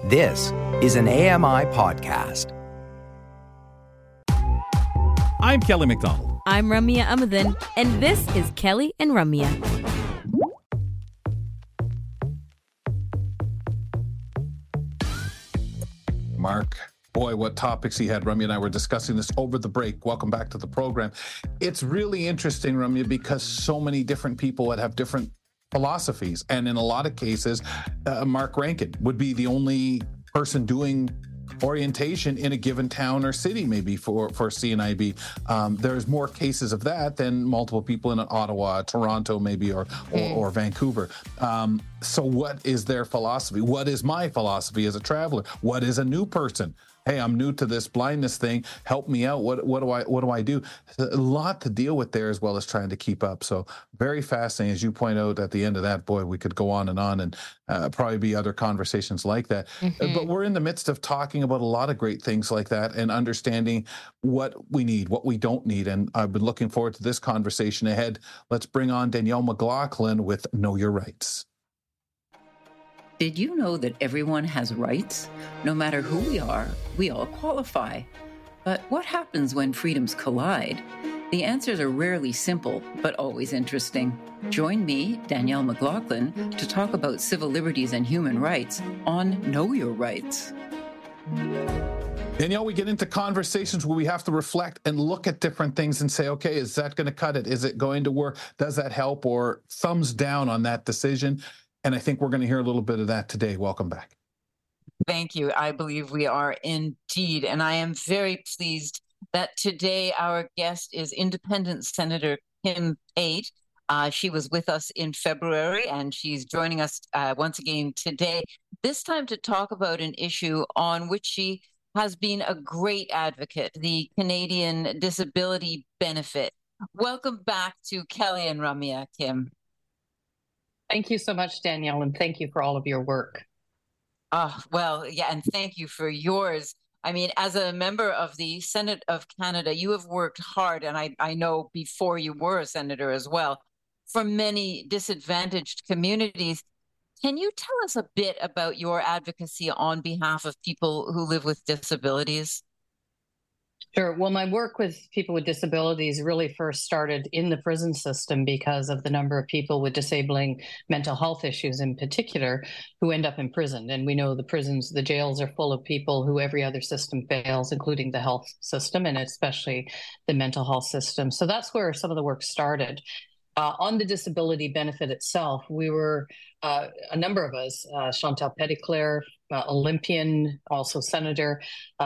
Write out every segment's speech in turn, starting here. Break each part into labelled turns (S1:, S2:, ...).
S1: This is an AMI podcast.
S2: I'm Kelly McDonald.
S3: I'm Ramya Amadin, and this is Kelly and Ramya.
S2: Mark, boy, what topics he had. Ramya and I were discussing this over the break. Welcome back to the program. It's really interesting, Ramya, because so many different people would have different philosophies. And in a lot of cases, Mark Rankin would be the only person doing orientation in a given town or city, maybe for CNIB. There's more cases of that than multiple people in Ottawa, Toronto, maybe, or Vancouver. So what is their philosophy? What is my philosophy as a traveler? What is a new person? Hey, I'm new to this blindness thing. Help me out. What do I do? A lot to deal with there, as well as trying to keep up. So very fascinating. As you point out at the end of that, boy, we could go on, and probably be other conversations like that. But we're in the midst of talking about a lot of great things like that and understanding what we need, what we don't need. And I've been looking forward to this conversation ahead. Let's bring on Danielle McLaughlin with Know Your Rights.
S4: Did you know that everyone has rights? No matter who we are, we all qualify. But what happens when freedoms collide? The answers are rarely simple, but always interesting. Join me, Danielle McLaughlin, to talk about civil liberties and human rights on Know Your Rights.
S2: Danielle, we get into conversations where we have to reflect and look at different things and say, okay, is that going to cut it? Is it going to work? Does that help? Or thumbs down on that decision? And I think we're going to hear a little bit of that today. Welcome back.
S4: Thank you. I believe we are indeed. And I am very pleased that today our guest is Independent Senator Kim Pate. She was with us in February, and she's joining us once again today, this time to talk about an issue on which she has been a great advocate, the Canadian Disability Benefit. Welcome back to Kelly and Ramya, Kim.
S5: Thank you so much, Danielle, and thank you for all of your work.
S4: Well, yeah, and thank you for yours. I mean, as a member of the Senate of Canada, you have worked hard, and I know before you were a senator as well, for many disadvantaged communities. Can you tell us a bit about your advocacy on behalf of people who live with disabilities?
S5: Sure. Well, my work with people with disabilities really first started in the prison system because of the number of people with disabling mental health issues in particular who end up in prison. And we know the jails are full of people who every other system fails, including the health system and especially the mental health system. So that's where some of the work started. On the disability benefit itself, we were a number of us, Chantal Petitclerc, Olympian, also senator,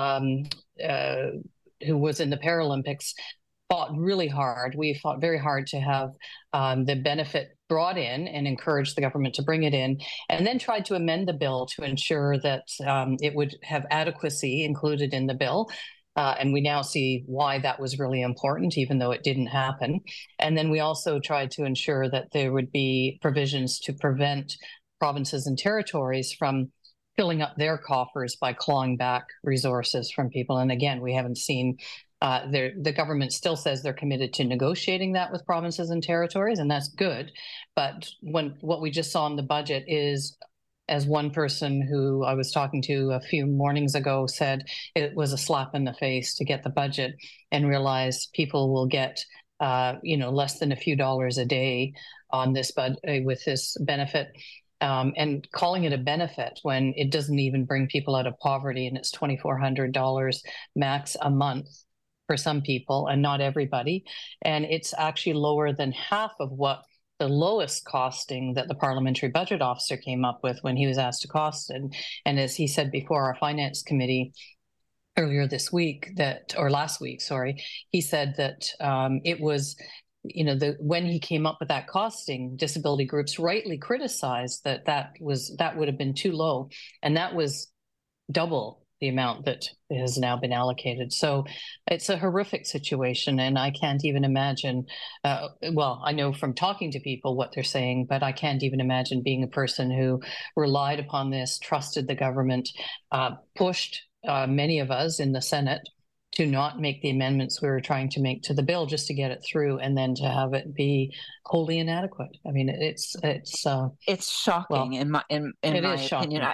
S5: who was in the Paralympics, fought really hard. We fought very hard to have the benefit brought in and encouraged the government to bring it in, and then tried to amend the bill to ensure that it would have adequacy included in the bill. And we now see why that was really important, even though it didn't happen. And then we also tried to ensure that there would be provisions to prevent provinces and territories from filling up their coffers by clawing back resources from people. And again, we haven't seen, the government still says they're committed to negotiating that with provinces and territories, and that's good. But what we just saw in the budget is, as one person who I was talking to a few mornings ago said, it was a slap in the face to get the budget and realize people will get less than a few dollars a day on this with this benefit. And calling it a benefit when it doesn't even bring people out of poverty, and it's $2,400 max a month for some people and not everybody. And it's actually lower than half of what the lowest costing that the parliamentary budget officer came up with when he was asked to cost it. And as he said before our finance committee earlier this week, last week, he said that it was, when he came up with that costing, disability groups rightly criticized that would have been too low, and that was double the amount that has now been allocated. So it's a horrific situation, and I can't even imagine, I know from talking to people what they're saying, but I can't even imagine being a person who relied upon this, trusted the government, pushed many of us in the Senate to not make the amendments we were trying to make to the bill just to get it through, and then to have it be wholly inadequate. I mean, it's shocking
S4: in my opinion.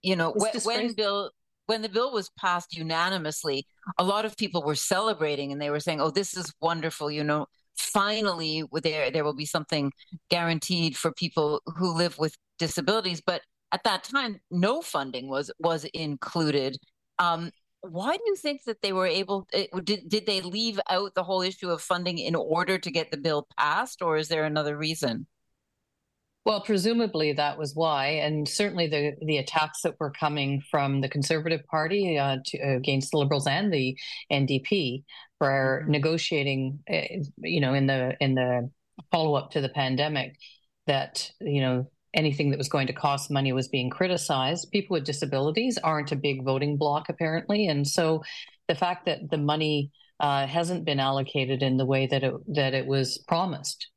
S4: when the bill was passed unanimously, a lot of people were celebrating and they were saying, "Oh, this is wonderful! Finally, there will be something guaranteed for people who live with disabilities." But at that time, no funding was included. Why do you think that they were able? Did they leave out the whole issue of funding in order to get the bill passed, or is there another reason?
S5: Well, presumably that was why, and certainly the attacks that were coming from the Conservative Party against the Liberals and the NDP for negotiating, in the follow up to the pandemic, that anything that was going to cost money was being criticized. People with disabilities aren't a big voting bloc apparently, and so the fact that the money hasn't been allocated in the way that it was promised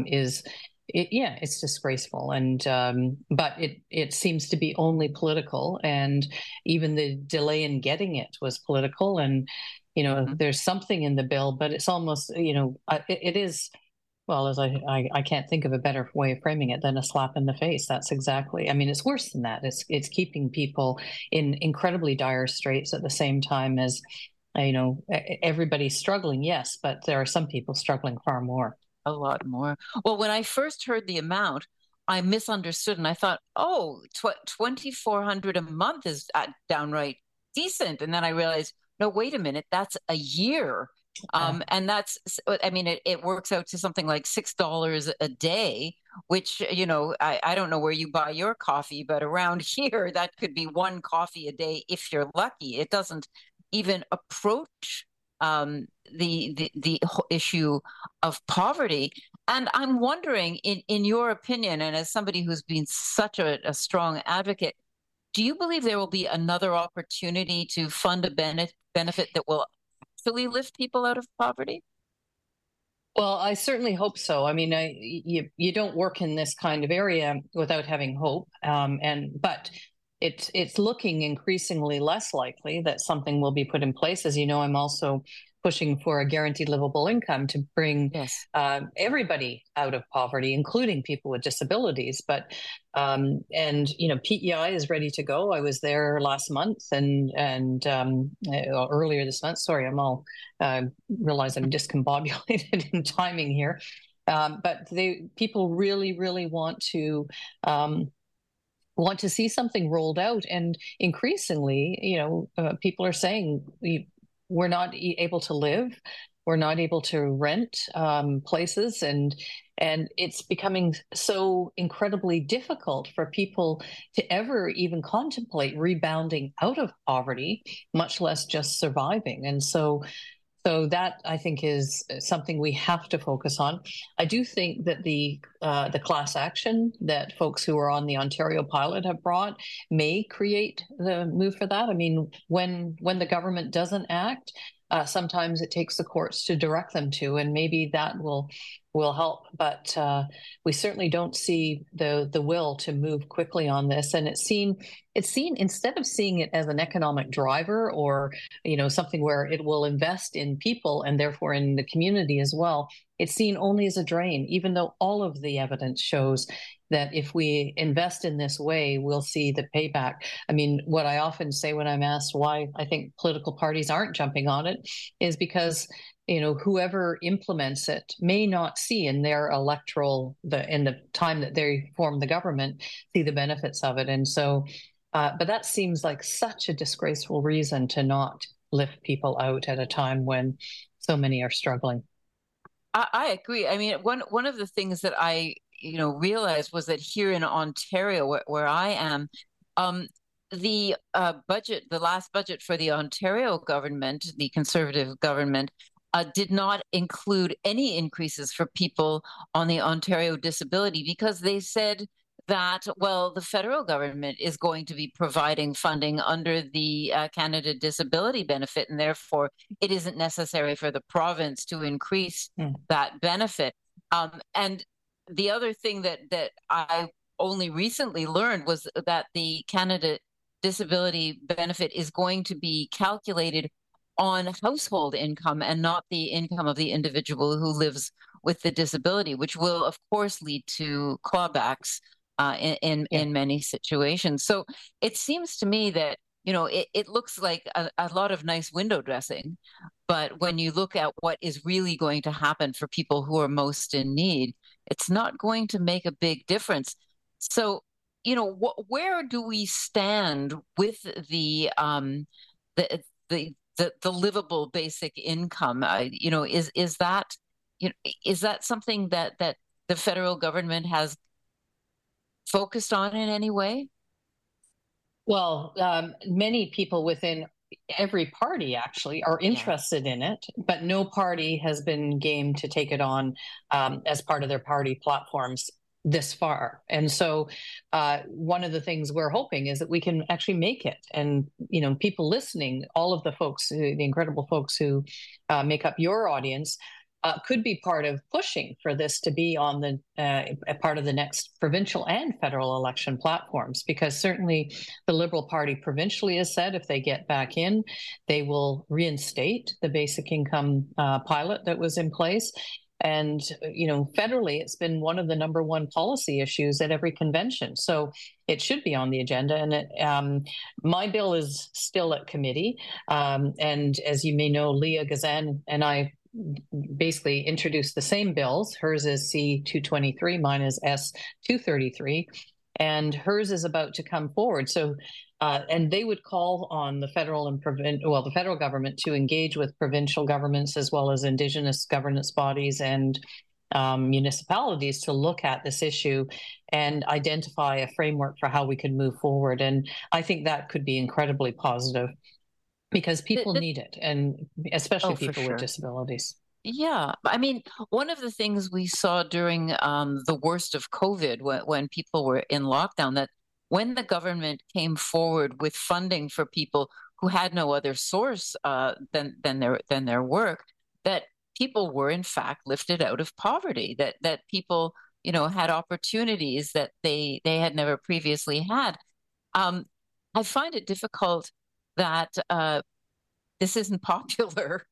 S5: it's disgraceful, and but it seems to be only political, and even the delay in getting it was political. And there's something in the bill, but it's almost it is, well, as I can't think of a better way of framing it than a slap in the face. That's exactly. I mean, it's worse than that. It's keeping people in incredibly dire straits at the same time as everybody's struggling. Yes, but there are some people struggling far more.
S4: A lot more. Well, when I first heard the amount, I misunderstood and I thought, oh, $2,400 a month is downright decent. And then I realized, no, wait a minute, that's a year. And that's, I mean, it works out to something like $6 a day, which, I don't know where you buy your coffee, but around here, that could be one coffee a day if you're lucky. It doesn't even approach the issue of poverty. And I'm wondering, in your opinion, and as somebody who's been such a strong advocate, do you believe there will be another opportunity to fund a benefit that will actually lift people out of poverty?
S5: Well, I certainly hope so. I mean, you don't work in this kind of area without having hope, but it's looking increasingly less likely that something will be put in place. As you know, I'm also pushing for a guaranteed livable income to bring everybody out of poverty, including people with disabilities. But PEI is ready to go. I was there last month and earlier this month. Sorry, I'm all realize I'm discombobulated in timing here. But people really, really want to see something rolled out. And increasingly, people are saying we're not able to live, we're not able to rent places, and it's becoming so incredibly difficult for people to ever even contemplate rebounding out of poverty, much less just surviving. And so that, I think, is something we have to focus on. I do think that the class action that folks who are on the Ontario pilot have brought may create the move for that. I mean, when the government doesn't act, sometimes it takes the courts to direct them to, and maybe that will help. But we certainly don't see the will to move quickly on this. And it's seen instead of seeing it as an economic driver or something where it will invest in people and therefore in the community as well, it's seen only as a drain, even though all of the evidence shows that if we invest in this way, we'll see the payback. I mean, what I often say when I'm asked why I think political parties aren't jumping on it is because whoever implements it may not see in their electoral, in the time that they form the government, see the benefits of it. And so, but that seems like such a disgraceful reason to not lift people out at a time when so many are struggling.
S4: I agree. I mean, one of the things that I realized was that here in Ontario, where I am, the last budget for the Ontario government, the Conservative government, did not include any increases for people on the Ontario disability because they said that, well, the federal government is going to be providing funding under the Canada Disability Benefit, and therefore it isn't necessary for the province to increase that benefit. And the other thing that I only recently learned was that the Canada Disability Benefit is going to be calculated on household income and not the income of the individual who lives with the disability, which will, of course, lead to clawbacks in many situations. So it seems to me that, it looks like a lot of nice window dressing, but when you look at what is really going to happen for people who are most in need, it's not going to make a big difference. So, where do we stand with the livable basic income? Is that something that the federal government has focused on in any way?
S5: Well, many people within every party actually are interested in it, but no party has been game to take it on as part of their party platforms this far. And so one of the things we're hoping is that we can actually make it. And, people listening, all of the folks, the incredible folks who make up your audience, could be part of pushing for this to be on the a part of the next provincial and federal election platforms, because certainly the Liberal Party provincially has said if they get back in, they will reinstate the basic income pilot that was in place. And, federally, it's been one of the number one policy issues at every convention. So it should be on the agenda. And my bill is still at committee. And as you may know, Leah Gazan and I basically introduced the same bills. Hers is C-223, mine is S-233, and hers is about to come forward. So, and they would call on the federal and the federal government to engage with provincial governments as well as Indigenous governance bodies and municipalities to look at this issue and identify a framework for how we can move forward. And I think that could be incredibly positive, because people need it, and especially people with disabilities.
S4: Yeah. I mean, one of the things we saw during the worst of COVID, when people were in lockdown, that when the government came forward with funding for people who had no other source than their work, that people were in fact lifted out of poverty, that people, had opportunities that they had never previously had. I find it difficult that this isn't popular,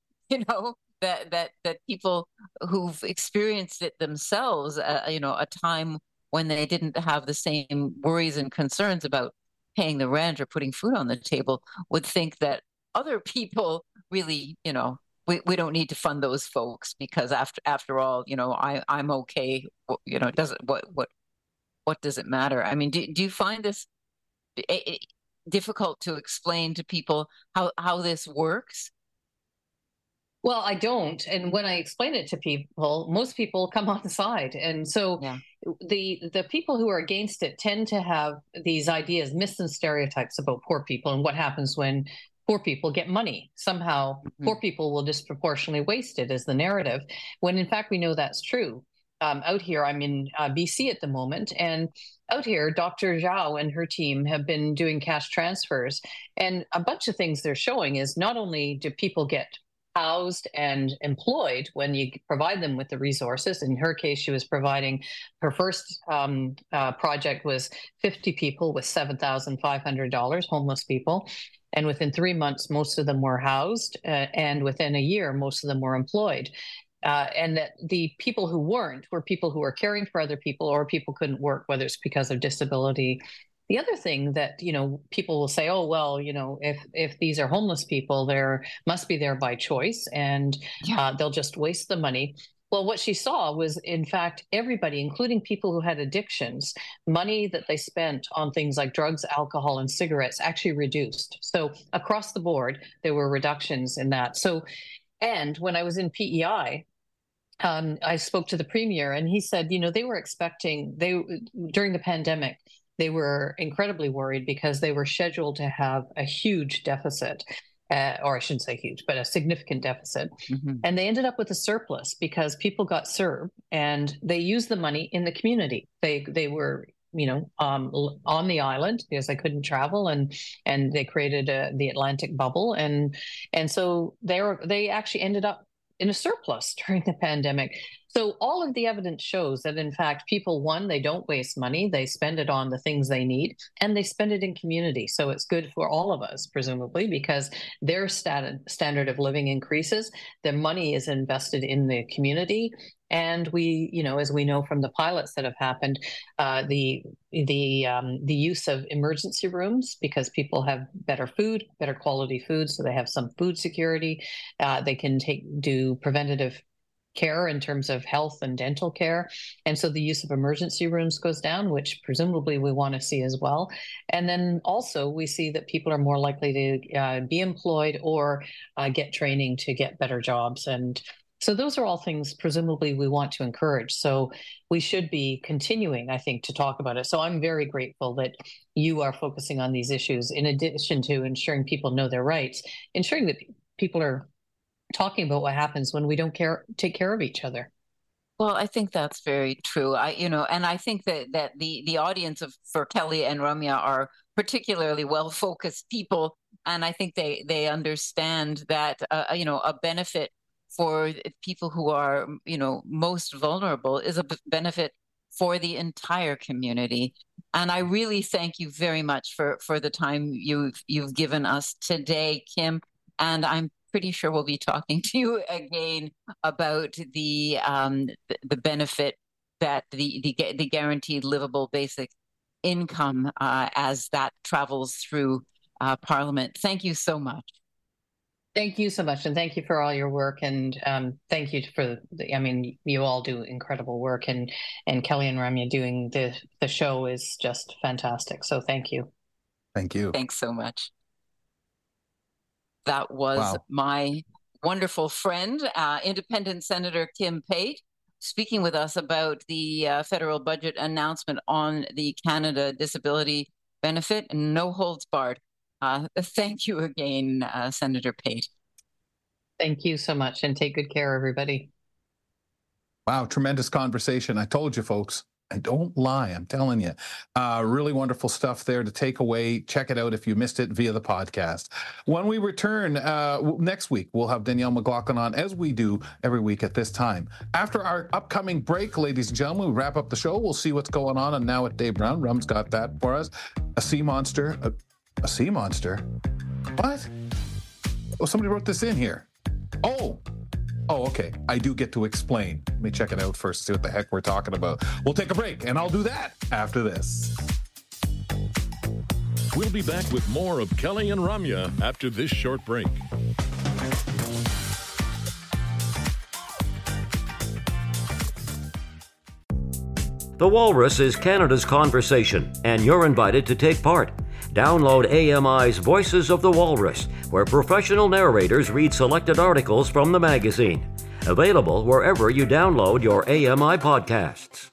S4: that people who've experienced it themselves, a time when they didn't have the same worries and concerns about paying the rent or putting food on the table, would think that other people really, we don't need to fund those folks, because after all, I'm okay. It doesn't, what does it matter? I mean, do you find this difficult to explain to people how this works?
S5: Well, I don't. And when I explain it to people, most people come on the side. And so the people who are against it tend to have these ideas, myths and stereotypes about poor people and what happens when poor people get money. Somehow poor people will disproportionately waste it, as the narrative, when in fact we know that's true. Out here, I'm in BC at the moment, and out here, Dr. Zhao and her team have been doing cash transfers. And a bunch of things they're showing is not only do people get housed and employed when you provide them with the resources. In her case, she was providing, her first project was 50 people with $7,500, homeless people. And within 3 months, most of them were housed. And within a year, most of them were employed. And that the people who weren't were people who were caring for other people, or people couldn't work, whether it's because of disability. The other thing that, people will say, oh, well, if these are homeless people, they must be there by choice, and they'll just waste the money. Well, what she saw was, in fact, everybody, including people who had addictions, money that they spent on things like drugs, alcohol, and cigarettes actually reduced. So across the board, there were reductions in that. So, and when I was in PEI, I spoke to the premier, and he said, they were expecting, during the pandemic, they were incredibly worried because they were scheduled to have a huge deficit, or I shouldn't say huge, but a significant deficit. And they ended up with a surplus because people got served and they used the money in the community. They were, on the island because they couldn't travel, and they created the Atlantic bubble. And so they actually ended up in a surplus during the pandemic. So all of the evidence shows that, in fact, people, one, they don't waste money. They spend it on the things they need, and they spend it in community. So it's good for all of us, presumably, because their standard of living increases. Their money is invested in the community. And we, as we know from the pilots that have happened, the use of emergency rooms, because people have better food, better quality food, so they have some food security. They can do preventative care in terms of health and dental care. And so the use of emergency rooms goes down, which presumably we want to see as well. And then also we see that people are more likely to be employed or get training to get better jobs. And so those are all things presumably we want to encourage. So we should be continuing, I think, to talk about it. So I'm very grateful that you are focusing on these issues, in addition to ensuring people know their rights, ensuring that people are talking about what happens when we don't take care of each other.
S4: Well, I think that's very true. And I think that the audience for Kelly and Ramya are particularly well-focused people, and I think they understand that a benefit for people who are most vulnerable is a benefit for the entire community. And I really thank you very much for the time you've given us today, Kim. And I'm pretty sure we'll be talking to you again about the benefit that the guaranteed livable basic income as that travels through Parliament. Thank you so much.
S5: Thank you so much, and thank you for all your work, and thank you for you all do incredible work, and Kelly and Ramya doing the show is just fantastic. So thank you.
S2: Thank you.
S4: Thanks so much. That was my wonderful friend, Independent Senator Kim Pate, speaking with us about the federal budget announcement on the Canada Disability Benefit, and no holds barred. Thank you again, Senator Pate.
S5: Thank you so much, and take good care, everybody.
S2: Wow, tremendous conversation. I told you, folks. I don't lie. I'm telling you. Really wonderful stuff there to take away. Check it out if you missed it via the podcast. When we return next week, we'll have Danielle McLaughlin on, as we do every week at this time. After our upcoming break, ladies and gentlemen, we wrap up the show. We'll see what's going on. And now with Dave Brown, Rum's got that for us. A sea monster. A sea monster? What? Oh, somebody wrote this in here. Oh, okay. I do get to explain. Let me check it out first, see what the heck we're talking about. We'll take a break, and I'll do that after this.
S6: We'll be back with more of Kelly and Ramya after this short break.
S7: The Walrus is Canada's conversation, and you're invited to take part. Download AMI's Voices of the Walrus, where professional narrators read selected articles from the magazine. Available wherever you download your AMI podcasts.